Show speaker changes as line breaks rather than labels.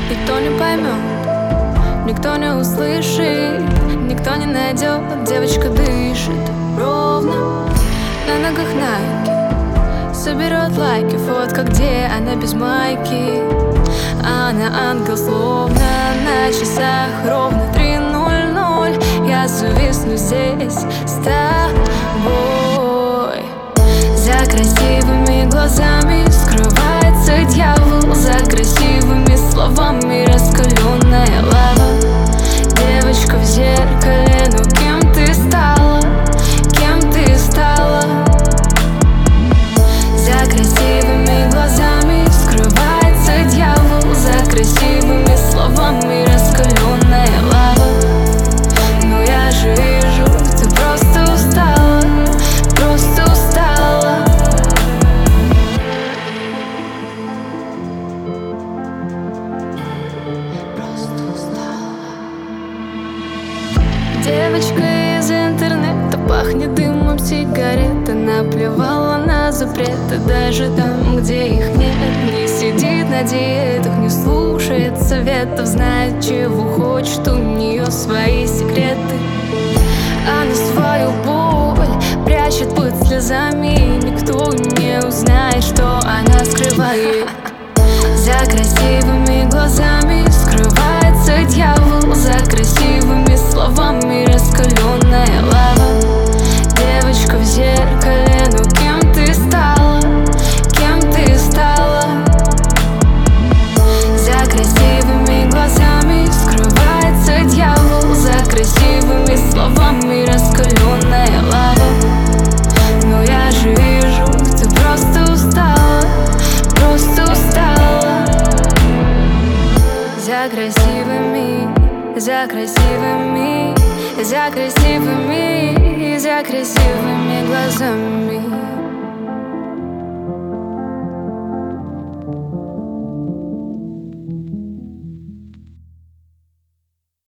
Никто не поймет, никто не услышит, никто не найдет. Девочка дышит ровно, на ногах найки, соберет лайки. Фотка, где она без майки, а она ангел, словно на часах ровно 3:00. Я зависну здесь с тобой. За красивыми глазами скрывается дьявол, за красивыми словами раскаленная лава. Девочка в зеркале, ну кем ты стала? Кем ты стала? За красивыми глазами скрывается дьявол, за красивыми словами раскаленная лава. Но я же вижу, ты просто устала, просто устала. Просто устала. Девочка из интернета, пахнет дымом сигарет. Она плевала на запреты, даже там, где их нет. Не сидит на диетах, не слушает советов, знает, чего хочет, у нее свои секреты. Она свою боль прячет под слезами, и никто не узнает, что она скрывает. За красивыми глазами скрывается дьявол, за красивыми словами раскаленная лава. Девочка в зеркале, ну кем ты стала? Кем ты стала? За красивыми глазами скрывается дьявол, за красивыми словами раскаленная лава. Но я же вижу, ты просто устала, просто устала. За красивыми, за красивыми, за красивыми, за красивыми глазами.